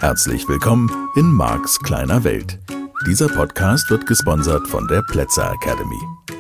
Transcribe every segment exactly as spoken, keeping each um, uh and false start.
Herzlich willkommen in Marks kleiner Welt. Dieser Podcast wird gesponsert von der Plätzer Academy.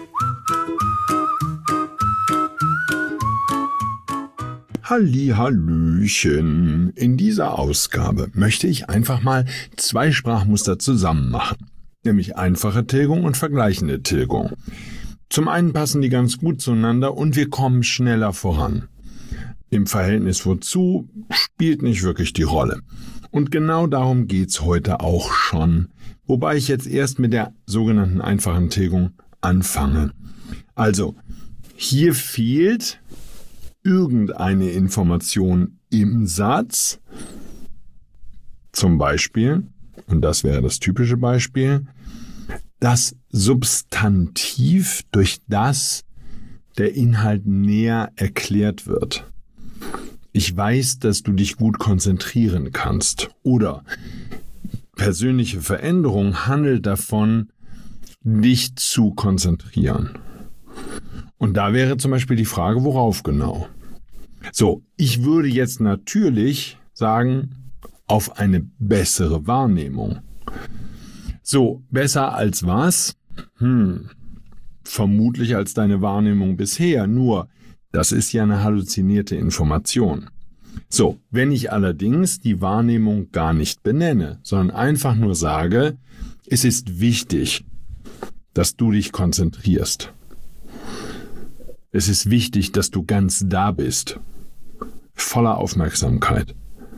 Hallihallöchen! In dieser Ausgabe möchte ich einfach mal zwei Sprachmuster zusammen machen, nämlich einfache Tilgung und vergleichende Tilgung. Zum einen passen die ganz gut zueinander und wir kommen schneller voran. Im Verhältnis wozu spielt nicht wirklich die Rolle. Und genau darum geht's heute auch schon, wobei ich jetzt erst mit der sogenannten einfachen Tilgung anfange. Also, hier fehlt irgendeine Information im Satz, zum Beispiel, und das wäre das typische Beispiel, das Substantiv, durch das der Inhalt näher erklärt wird. Ich weiß, dass du dich gut konzentrieren kannst. Oder persönliche Veränderung handelt davon, dich zu konzentrieren. Und da wäre zum Beispiel die Frage, worauf genau? So, ich würde jetzt natürlich sagen, auf eine bessere Wahrnehmung. So, besser als was? Hm, vermutlich als deine Wahrnehmung bisher, nur das ist ja eine halluzinierte Information. So, wenn ich allerdings die Wahrnehmung gar nicht benenne, sondern einfach nur sage, es ist wichtig, dass du dich konzentrierst. Es ist wichtig, dass du ganz da bist, voller Aufmerksamkeit.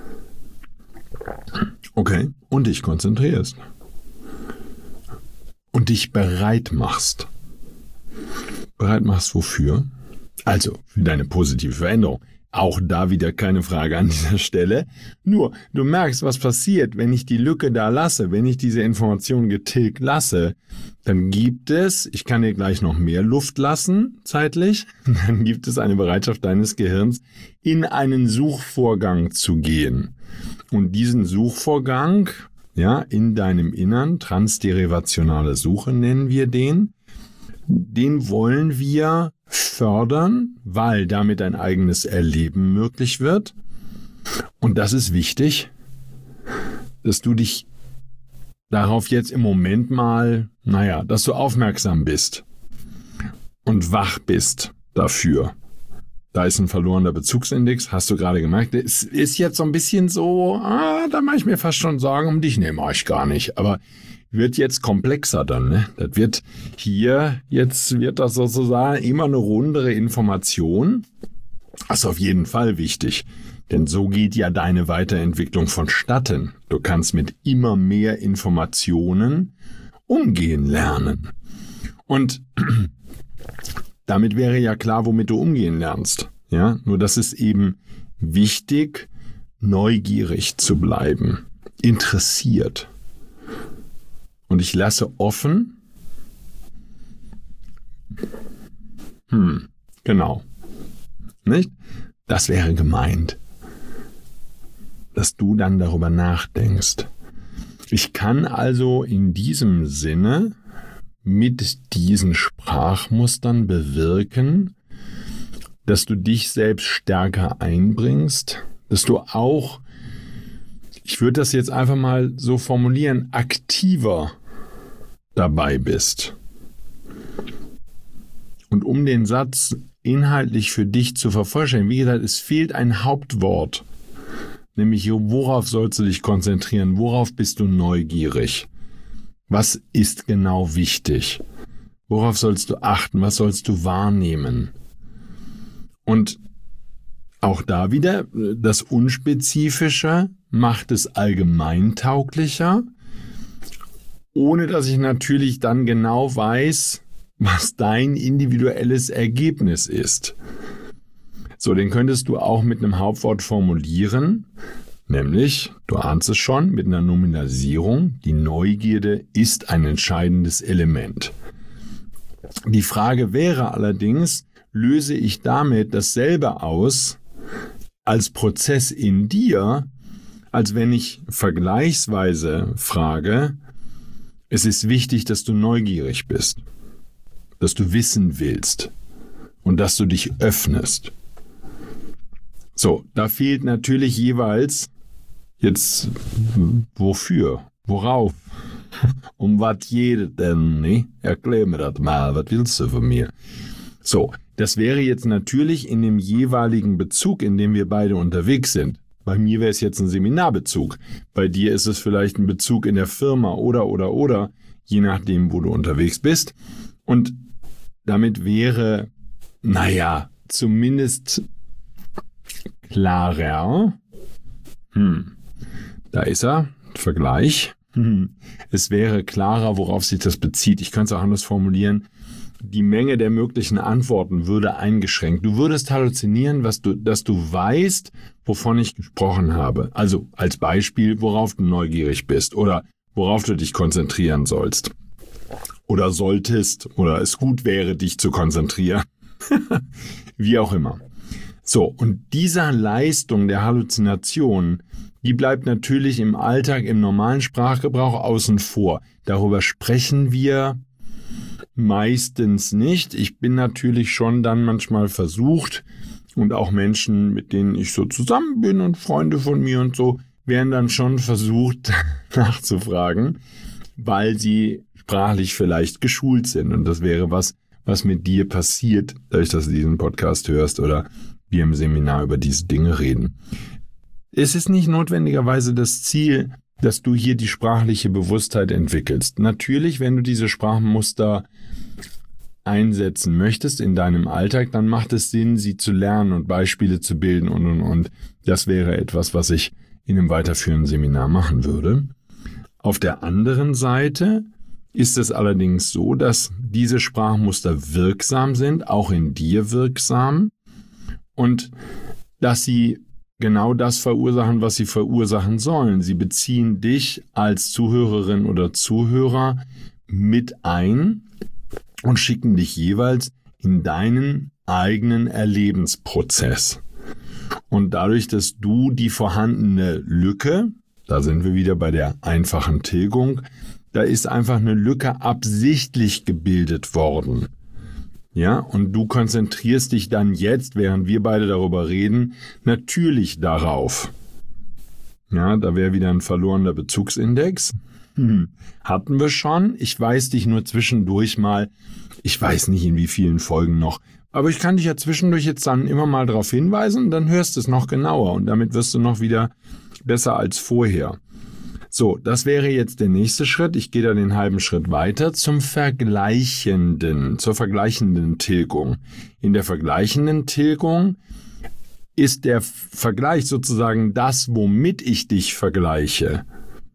Okay, und dich konzentrierst. Und dich bereit machst. Bereit machst wofür? Also, für deine positive Veränderung. Auch da wieder keine Frage an dieser Stelle. Nur, du merkst, was passiert, wenn ich die Lücke da lasse, wenn ich diese Information getilgt lasse. Dann gibt es, ich kann dir gleich noch mehr Luft lassen, zeitlich, dann gibt es eine Bereitschaft deines Gehirns, in einen Suchvorgang zu gehen. Und diesen Suchvorgang, ja, in deinem Innern, transderivationale Suche nennen wir den, den wollen wir fördern, weil damit ein eigenes Erleben möglich wird. Und das ist wichtig, dass du dich darauf jetzt im Moment mal, naja, dass du aufmerksam bist und wach bist dafür. Da ist ein verlorener Bezugsindex, hast du gerade gemerkt. Es ist jetzt so ein bisschen so, ah, da mache ich mir fast schon Sorgen um dich. Nee, mache ich gar nicht. Aber wird jetzt komplexer dann, ne? Das wird hier, jetzt wird das sozusagen immer eine rundere Information. Das ist auf jeden Fall wichtig, denn so geht ja deine Weiterentwicklung vonstatten. Du kannst mit immer mehr Informationen umgehen lernen. Und damit wäre ja klar, womit du umgehen lernst. Ja, nur das ist eben wichtig, neugierig zu bleiben, interessiert. Und ich lasse offen, hm, genau, nicht? Das wäre gemeint, dass du dann darüber nachdenkst. Ich kann also in diesem Sinne mit diesen Sprachmustern bewirken, dass du dich selbst stärker einbringst, dass du auch, ich würde das jetzt einfach mal so formulieren, aktiver dabei bist. Und um den Satz inhaltlich für dich zu vervollständigen, wie gesagt, es fehlt ein Hauptwort, nämlich worauf sollst du dich konzentrieren, worauf bist du neugierig, was ist genau wichtig, worauf sollst du achten, was sollst du wahrnehmen. Und auch da wieder, das Unspezifische macht es allgemeintauglicher, ohne dass ich natürlich dann genau weiß, was dein individuelles Ergebnis ist. So, den könntest du auch mit einem Hauptwort formulieren, nämlich, du ahnst es schon, mit einer Nominalisierung, die Neugierde ist ein entscheidendes Element. Die Frage wäre allerdings, löse ich damit dasselbe aus als Prozess in dir, als wenn ich vergleichsweise frage, es ist wichtig, dass du neugierig bist, dass du wissen willst und dass du dich öffnest. So, da fehlt natürlich jeweils Jetzt, wofür? Worauf? Um was geht denn, ne? Erklär mir das mal, was willst du von mir? So, das wäre jetzt natürlich in dem jeweiligen Bezug, in dem wir beide unterwegs sind. Bei mir wäre es jetzt ein Seminarbezug. Bei dir ist es vielleicht ein Bezug in der Firma oder, oder, oder, je nachdem, wo du unterwegs bist. Und damit wäre, naja, zumindest klarer, hm, da ist er, Vergleich. Es wäre klarer, worauf sich das bezieht. Ich könnte es auch anders formulieren. Die Menge der möglichen Antworten würde eingeschränkt. Du würdest halluzinieren, was du, dass du weißt, wovon ich gesprochen habe. Also als Beispiel, worauf du neugierig bist oder worauf du dich konzentrieren sollst. Oder solltest oder es gut wäre, dich zu konzentrieren. Wie auch immer. So, und dieser Leistung der Halluzination, die bleibt natürlich im Alltag, im normalen Sprachgebrauch außen vor. Darüber sprechen wir meistens nicht. Ich bin natürlich schon dann manchmal versucht und auch Menschen, mit denen ich so zusammen bin und Freunde von mir und so, werden dann schon versucht nachzufragen, weil sie sprachlich vielleicht geschult sind. Und das wäre was, was mit dir passiert, dadurch, dass du diesen Podcast hörst oder wir im Seminar über diese Dinge reden. Es ist nicht notwendigerweise das Ziel, dass du hier die sprachliche Bewusstheit entwickelst. Natürlich, wenn du diese Sprachmuster einsetzen möchtest in deinem Alltag, dann macht es Sinn, sie zu lernen und Beispiele zu bilden und, und, und. Das wäre etwas, was ich in einem weiterführenden Seminar machen würde. Auf der anderen Seite ist es allerdings so, dass diese Sprachmuster wirksam sind, auch in dir wirksam, und dass sie genau das verursachen, was sie verursachen sollen. Sie beziehen dich als Zuhörerin oder Zuhörer mit ein und schicken dich jeweils in deinen eigenen Erlebensprozess. Und dadurch, dass du die vorhandene Lücke, da sind wir wieder bei der einfachen Tilgung, da ist einfach eine Lücke absichtlich gebildet worden. Ja, und du konzentrierst dich dann jetzt, während wir beide darüber reden, natürlich darauf. Ja, da wäre wieder ein verlorener Bezugsindex. Hm. Hatten wir schon. Ich weise dich nur zwischendurch mal, ich weiß nicht in wie vielen Folgen noch, aber ich kann dich ja zwischendurch jetzt dann immer mal darauf hinweisen und dann hörst du es noch genauer und damit wirst du noch wieder besser als vorher. So, das wäre jetzt der nächste Schritt. Ich gehe da den halben Schritt weiter zum Vergleichenden, zur vergleichenden Tilgung. In der vergleichenden Tilgung ist der Vergleich sozusagen das, womit ich dich vergleiche.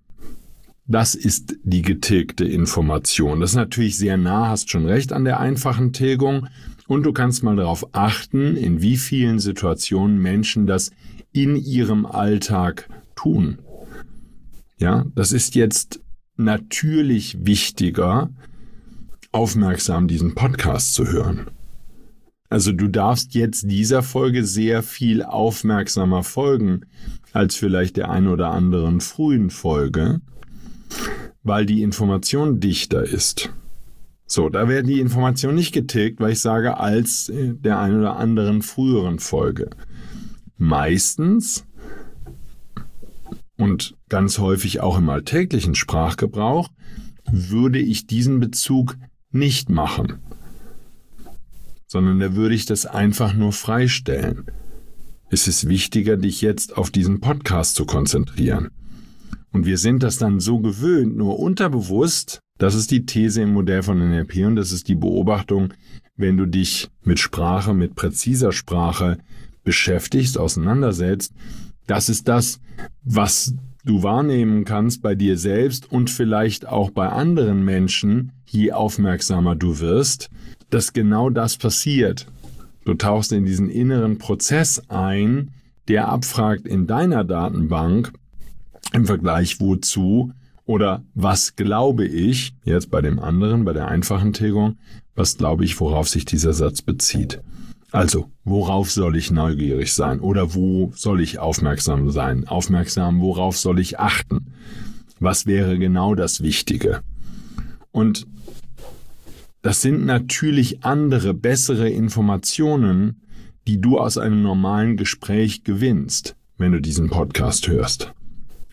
Das ist die getilgte Information. Das ist natürlich sehr nah, hast schon recht, an der einfachen Tilgung. Und du kannst mal darauf achten, in wie vielen Situationen Menschen das in ihrem Alltag tun. Ja, das ist jetzt natürlich wichtiger, aufmerksam diesen Podcast zu hören. Also du darfst jetzt dieser Folge sehr viel aufmerksamer folgen als vielleicht der ein oder anderen frühen Folge, weil die Information dichter ist. So, da werden die Informationen nicht getilgt, weil ich sage, als der ein oder anderen früheren Folge. Meistens und ganz häufig auch im alltäglichen Sprachgebrauch würde ich diesen Bezug nicht machen, sondern da würde ich das einfach nur freistellen. Es ist wichtiger, dich jetzt auf diesen Podcast zu konzentrieren. Und wir sind das dann so gewöhnt, nur unterbewusst, das ist die These im Modell von N L P und das ist die Beobachtung, wenn du dich mit Sprache, mit präziser Sprache beschäftigst, auseinandersetzt, das ist das, was du wahrnehmen kannst bei dir selbst und vielleicht auch bei anderen Menschen, je aufmerksamer du wirst, dass genau das passiert. Du tauchst in diesen inneren Prozess ein, der abfragt in deiner Datenbank im Vergleich wozu oder was glaube ich, jetzt bei dem anderen, bei der einfachen Tilgung, was glaube ich, worauf sich dieser Satz bezieht. Also, worauf soll ich neugierig sein oder wo soll ich aufmerksam sein? Aufmerksam, worauf soll ich achten? Was wäre genau das Wichtige? Und das sind natürlich andere, bessere Informationen, die du aus einem normalen Gespräch gewinnst, wenn du diesen Podcast hörst.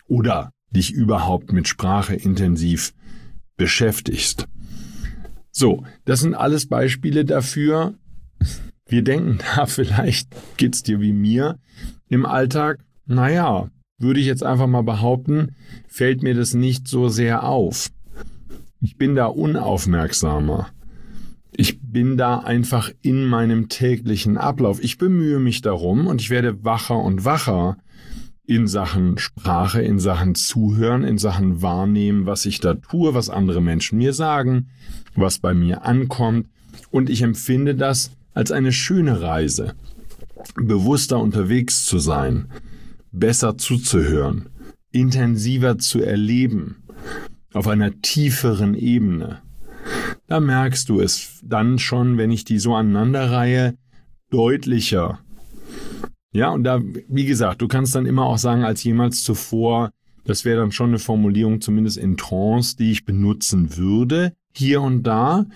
oder dich überhaupt mit Sprache intensiv beschäftigst. So, das sind alles Beispiele dafür. Wir denken da, vielleicht geht's dir wie mir im Alltag. Naja, würde ich jetzt einfach mal behaupten, fällt mir das nicht so sehr auf. Ich bin da unaufmerksamer. Ich bin da einfach in meinem täglichen Ablauf. Ich bemühe mich darum und ich werde wacher und wacher in Sachen Sprache, in Sachen Zuhören, in Sachen Wahrnehmen, was ich da tue, was andere Menschen mir sagen, was bei mir ankommt. Und ich empfinde das als eine schöne Reise, bewusster unterwegs zu sein, besser zuzuhören, intensiver zu erleben, auf einer tieferen Ebene. Da merkst du es dann schon, wenn ich die so aneinanderreihe, deutlicher. Ja, und da, wie gesagt, du kannst dann immer auch sagen, als jemals zuvor, das wäre dann schon eine Formulierung, zumindest in Trance, die ich benutzen würde, hier und da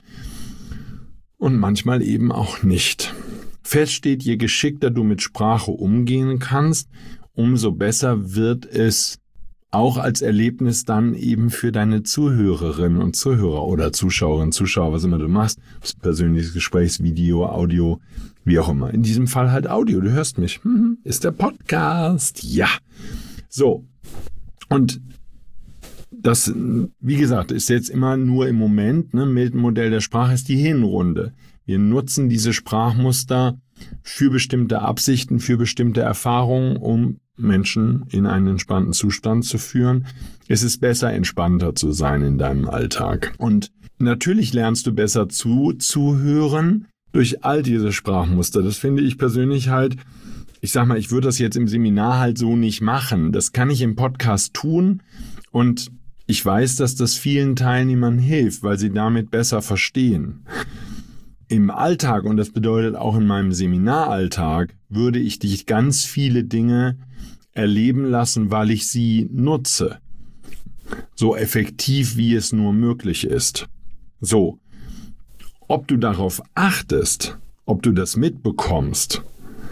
und manchmal eben auch nicht. Fest steht, je geschickter du mit Sprache umgehen kannst, umso besser wird es auch als Erlebnis dann eben für deine Zuhörerinnen und Zuhörer oder Zuschauerinnen, Zuschauer, was immer du machst, persönliches Gespräch, Video, Audio, wie auch immer. In diesem Fall halt Audio, du hörst mich. Hm, ist der Podcast. Ja. So. Und das, wie gesagt, ist jetzt immer nur im Moment, ne, Milton-Modell der Sprache ist die Hinrunde. Wir nutzen diese Sprachmuster für bestimmte Absichten, für bestimmte Erfahrungen, um Menschen in einen entspannten Zustand zu führen. Es ist besser, entspannter zu sein in deinem Alltag. Und natürlich lernst du besser zu, zuhören durch all diese Sprachmuster. Das finde ich persönlich halt, ich sag mal, ich würde das jetzt im Seminar halt so nicht machen. Das kann ich im Podcast tun und ich weiß, dass das vielen Teilnehmern hilft, weil sie damit besser verstehen. Im Alltag, und das bedeutet auch in meinem Seminaralltag, würde ich dich ganz viele Dinge erleben lassen, weil ich sie nutze. So effektiv, wie es nur möglich ist. So, ob du darauf achtest, ob du das mitbekommst,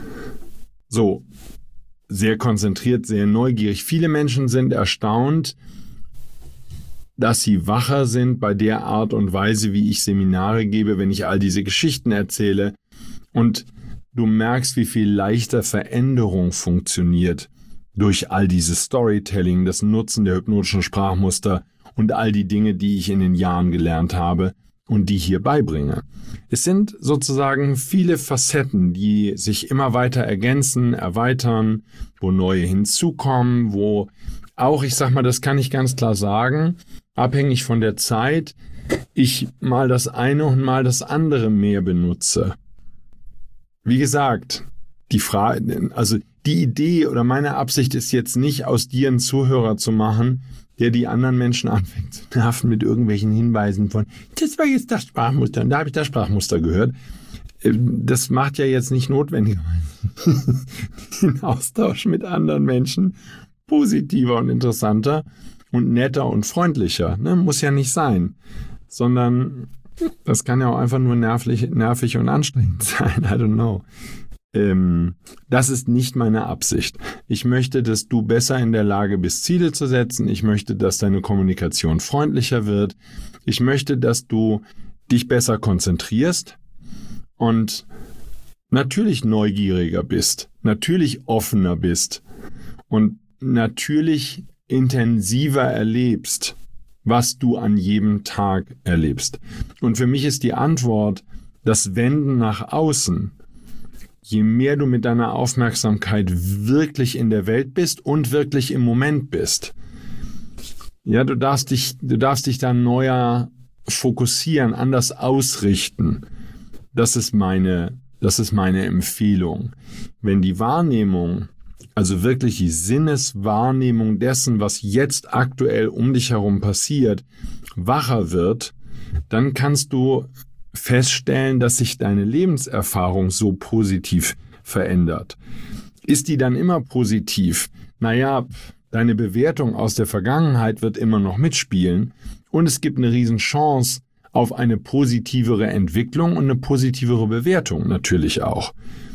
so, sehr konzentriert, sehr neugierig. Viele Menschen sind erstaunt, dass sie wacher sind bei der Art und Weise, wie ich Seminare gebe, wenn ich all diese Geschichten erzähle. Und du merkst, wie viel leichter Veränderung funktioniert durch all dieses Storytelling, das Nutzen der hypnotischen Sprachmuster und all die Dinge, die ich in den Jahren gelernt habe und die hier beibringe. Es sind sozusagen viele Facetten, die sich immer weiter ergänzen, erweitern, wo neue hinzukommen, wo auch, ich sag mal, das kann ich ganz klar sagen, abhängig von der Zeit, ich mal das eine und mal das andere mehr benutze. Wie gesagt, die Frage, also die Idee oder meine Absicht ist jetzt nicht, aus dir einen Zuhörer zu machen, der die anderen Menschen anfängt zu nerven mit irgendwelchen Hinweisen von, das war jetzt das Sprachmuster und da habe ich das Sprachmuster gehört. Das macht ja jetzt nicht notwendigerweise den Austausch mit anderen Menschen positiver und interessanter und netter und freundlicher. Ne? Muss ja nicht sein, sondern das kann ja auch einfach nur nervig, nervig und anstrengend sein. I don't know. Ähm, das ist nicht meine Absicht. Ich möchte, dass du besser in der Lage bist, Ziele zu setzen. Ich möchte, dass deine Kommunikation freundlicher wird. Ich möchte, dass du dich besser konzentrierst und natürlich neugieriger bist, natürlich offener bist und natürlich intensiver erlebst, was du an jedem Tag erlebst. Und für mich ist die Antwort, das Wenden nach außen. Je mehr du mit deiner Aufmerksamkeit wirklich in der Welt bist und wirklich im Moment bist, ja, du darfst dich, du darfst dich dann neuer fokussieren, anders ausrichten. Das ist meine, das ist meine Empfehlung. Wenn die Wahrnehmung, also wirklich die Sinneswahrnehmung dessen, was jetzt aktuell um dich herum passiert, wacher wird, dann kannst du feststellen, dass sich deine Lebenserfahrung so positiv verändert. Ist die dann immer positiv? Naja, deine Bewertung aus der Vergangenheit wird immer noch mitspielen und es gibt eine Riesenchance auf eine positivere Entwicklung und eine positivere Bewertung natürlich auch.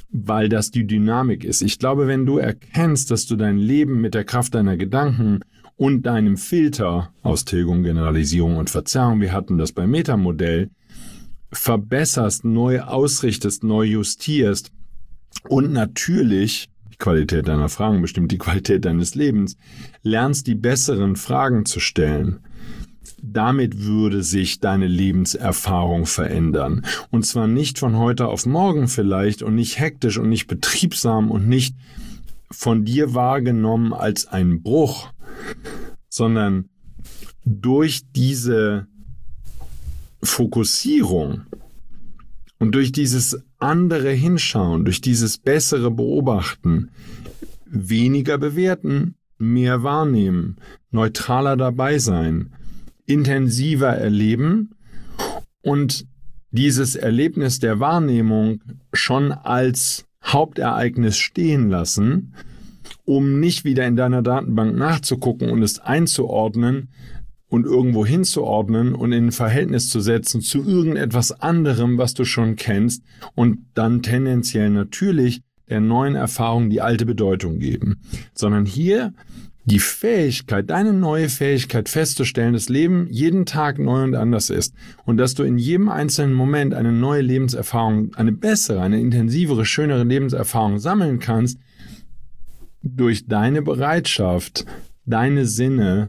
weil das die Dynamik ist. Ich glaube, wenn du erkennst, dass du dein Leben mit der Kraft deiner Gedanken und deinem Filter aus Tilgung, Generalisierung und Verzerrung, wir hatten das beim Metamodell, verbesserst, neu ausrichtest, neu justierst und natürlich, die Qualität deiner Fragen bestimmt die Qualität deines Lebens, lernst die besseren Fragen zu stellen. Damit würde sich deine Lebenserfahrung verändern. Und zwar nicht von heute auf morgen vielleicht und nicht hektisch und nicht betriebsam und nicht von dir wahrgenommen als ein Bruch, sondern durch diese Fokussierung und durch dieses andere Hinschauen, durch dieses bessere Beobachten, weniger bewerten, mehr wahrnehmen, neutraler dabei sein, intensiver erleben und dieses Erlebnis der Wahrnehmung schon als Hauptereignis stehen lassen, um nicht wieder in deiner Datenbank nachzugucken und es einzuordnen und irgendwo hinzuordnen und in ein Verhältnis zu setzen zu irgendetwas anderem, was du schon kennst und dann tendenziell natürlich der neuen Erfahrung die alte Bedeutung geben, sondern hier die Fähigkeit, deine neue Fähigkeit festzustellen, dass Leben jeden Tag neu und anders ist und dass du in jedem einzelnen Moment eine neue Lebenserfahrung, eine bessere, eine intensivere, schönere Lebenserfahrung sammeln kannst, durch deine Bereitschaft, deine Sinne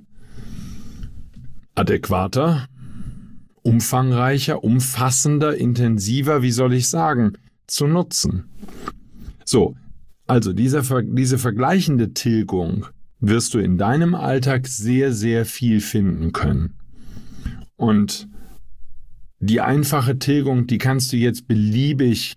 adäquater, umfangreicher, umfassender, intensiver, wie soll ich sagen, zu nutzen. So, also diese, diese vergleichende Tilgung wirst du in deinem Alltag sehr, sehr viel finden können. Und die einfache Tilgung, die kannst du jetzt beliebig,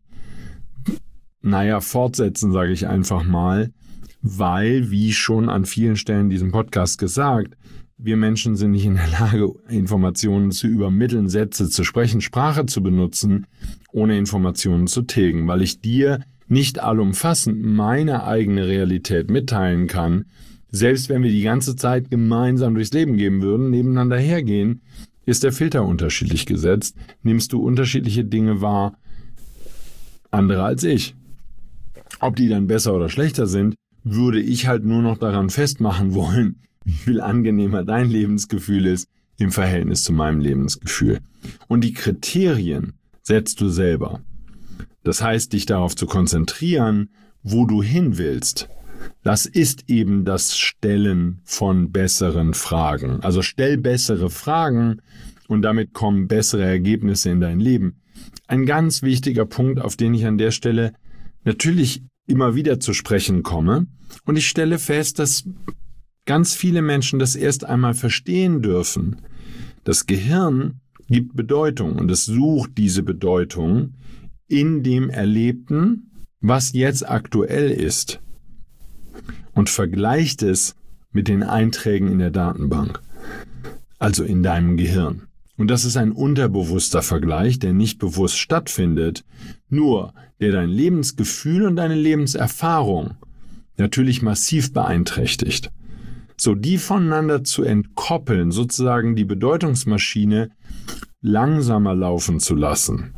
naja, fortsetzen, sage ich einfach mal, weil, wie schon an vielen Stellen in diesem Podcast gesagt, wir Menschen sind nicht in der Lage, Informationen zu übermitteln, Sätze zu sprechen, Sprache zu benutzen, ohne Informationen zu tilgen, weil ich dir nicht allumfassend meine eigene Realität mitteilen kann. Selbst wenn wir die ganze Zeit gemeinsam durchs Leben gehen würden, nebeneinander hergehen, ist der Filter unterschiedlich gesetzt. Nimmst du unterschiedliche Dinge wahr, andere als ich. Ob die dann besser oder schlechter sind, würde ich halt nur noch daran festmachen wollen, wie viel angenehmer dein Lebensgefühl ist im Verhältnis zu meinem Lebensgefühl. Und die Kriterien setzt du selber. Das heißt, dich darauf zu konzentrieren, wo du hin willst. Das ist eben das Stellen von besseren Fragen. Also stell bessere Fragen und damit kommen bessere Ergebnisse in dein Leben. Ein ganz wichtiger Punkt, auf den ich an der Stelle natürlich immer wieder zu sprechen komme. Und ich stelle fest, dass ganz viele Menschen das erst einmal verstehen dürfen. Das Gehirn gibt Bedeutung und es sucht diese Bedeutung in dem Erlebten, was jetzt aktuell ist, und vergleicht es mit den Einträgen in der Datenbank, also in deinem Gehirn. Und das ist ein unterbewusster Vergleich, der nicht bewusst stattfindet, nur der dein Lebensgefühl und deine Lebenserfahrung natürlich massiv beeinträchtigt. So, die voneinander zu entkoppeln, sozusagen die Bedeutungsmaschine langsamer laufen zu lassen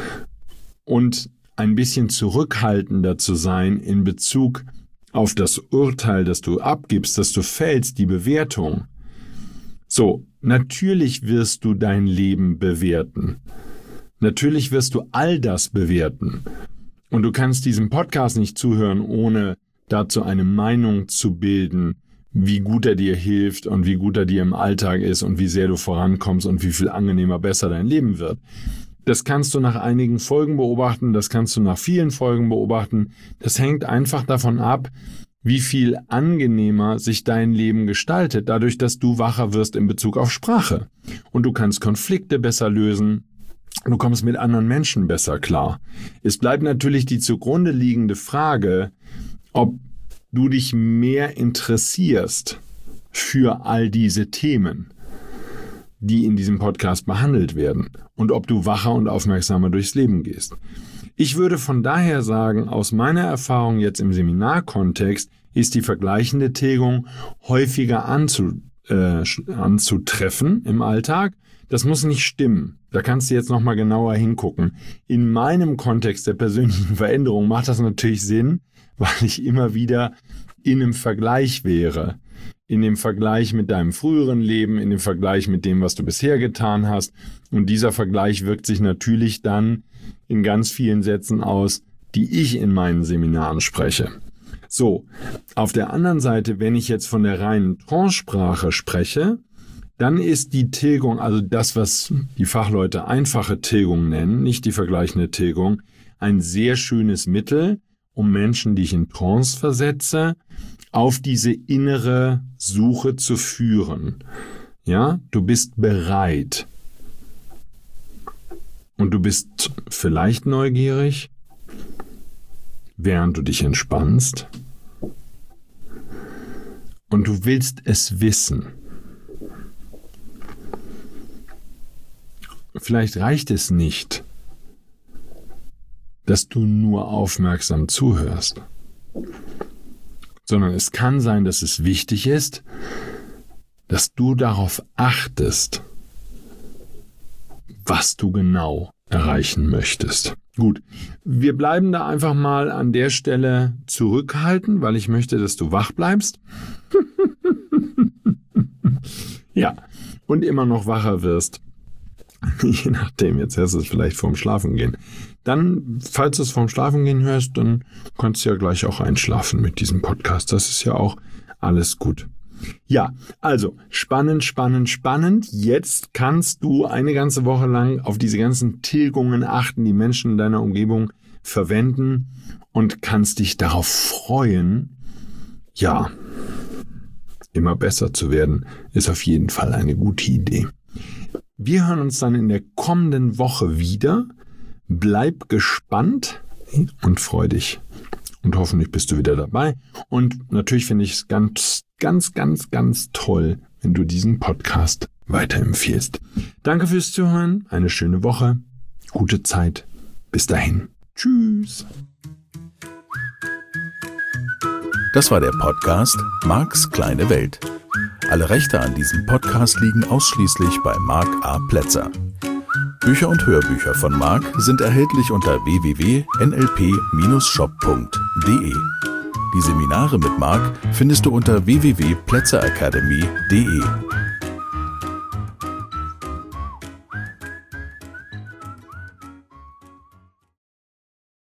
und ein bisschen zurückhaltender zu sein in Bezug auf das Urteil, das du abgibst, das du fällst, die Bewertung. So, natürlich wirst du dein Leben bewerten. Natürlich wirst du all das bewerten. Und du kannst diesem Podcast nicht zuhören, ohne dazu eine Meinung zu bilden, wie gut er dir hilft und wie gut er dir im Alltag ist und wie sehr du vorankommst und wie viel angenehmer, besser dein Leben wird. Das kannst du nach einigen Folgen beobachten, das kannst du nach vielen Folgen beobachten. Das hängt einfach davon ab, wie viel angenehmer sich dein Leben gestaltet, dadurch, dass du wacher wirst in Bezug auf Sprache. Und du kannst Konflikte besser lösen, du kommst mit anderen Menschen besser klar. Es bleibt natürlich die zugrunde liegende Frage, ob du dich mehr interessierst für all diese Themen, die in diesem Podcast behandelt werden, und ob du wacher und aufmerksamer durchs Leben gehst. Ich würde von daher sagen, aus meiner Erfahrung jetzt im Seminarkontext ist die vergleichende Tilgung häufiger anzu, äh, anzutreffen im Alltag. Das muss nicht stimmen. Da kannst du jetzt nochmal genauer hingucken. In meinem Kontext der persönlichen Veränderung macht das natürlich Sinn, weil ich immer wieder in einem Vergleich wäre. In dem Vergleich mit deinem früheren Leben, in dem Vergleich mit dem, was du bisher getan hast. Und dieser Vergleich wirkt sich natürlich dann in ganz vielen Sätzen aus, die ich in meinen Seminaren spreche. So, auf der anderen Seite, wenn ich jetzt von der reinen Trance-Sprache spreche, dann ist die Tilgung, also das, was die Fachleute einfache Tilgung nennen, nicht die vergleichende Tilgung, ein sehr schönes Mittel, um Menschen, die ich in Trance versetze, auf diese innere Suche zu führen. Ja, du bist bereit. Und du bist vielleicht neugierig, während du dich entspannst. Und du willst es wissen. Vielleicht reicht es nicht, dass du nur aufmerksam zuhörst, sondern es kann sein, dass es wichtig ist, dass du darauf achtest, was du genau erreichen möchtest. Gut, wir bleiben da einfach mal an der Stelle zurückhalten, weil ich möchte, dass du wach bleibst. Ja, und immer noch wacher wirst. Je nachdem, jetzt hörst du es vielleicht vorm Schlafengehen. Dann, falls du es vorm Schlafengehen hörst, dann kannst du ja gleich auch einschlafen mit diesem Podcast. Das ist ja auch alles gut. Ja, also spannend, spannend, spannend. Jetzt kannst du eine ganze Woche lang auf diese ganzen Tilgungen achten, die Menschen in deiner Umgebung verwenden und kannst dich darauf freuen, ja, immer besser zu werden, ist auf jeden Fall eine gute Idee. Wir hören uns dann in der kommenden Woche wieder. Bleib gespannt und freu dich. Und hoffentlich bist du wieder dabei. Und natürlich finde ich es ganz, ganz, ganz, ganz toll, wenn du diesen Podcast weiterempfiehlst. Danke fürs Zuhören. Eine schöne Woche. Gute Zeit. Bis dahin. Tschüss. Das war der Podcast Marks kleine Welt. Alle Rechte an diesem Podcast liegen ausschließlich bei Mark A. Plätzer. Bücher und Hörbücher von Mark sind erhältlich unter w w w punkt n l p dash shop punkt d e. Die Seminare mit Mark findest du unter w w w punkt plätzer academy punkt d e.